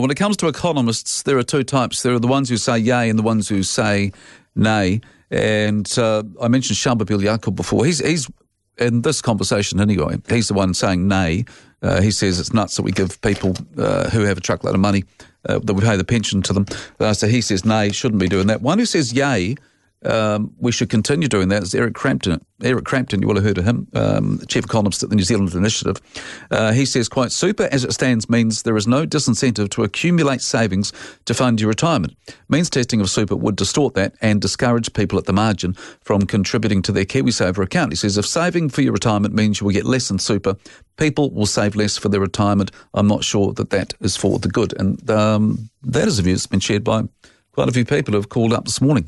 When it comes to economists, there are two types. There are the ones who say yay and the ones who say nay. And I mentioned Shambabil Yacob before. He's in this conversation anyway, he's the one saying nay. He says it's nuts that we give people who have a truckload of money that we pay the pension to them. So he says nay, shouldn't be doing that. One who says yay, we should continue doing that, is Eric Crampton. Eric Crampton, you will have heard of him, chief economist at the New Zealand Initiative. He says, quote, super as it stands means there is no disincentive to accumulate savings to fund your retirement. Means testing of super would distort that and discourage people at the margin from contributing to their KiwiSaver account. He says, if saving for your retirement means you will get less in super, people will save less for their retirement. I'm not sure that is for the good. And that is a view that's been shared by quite a few people who have called up this morning.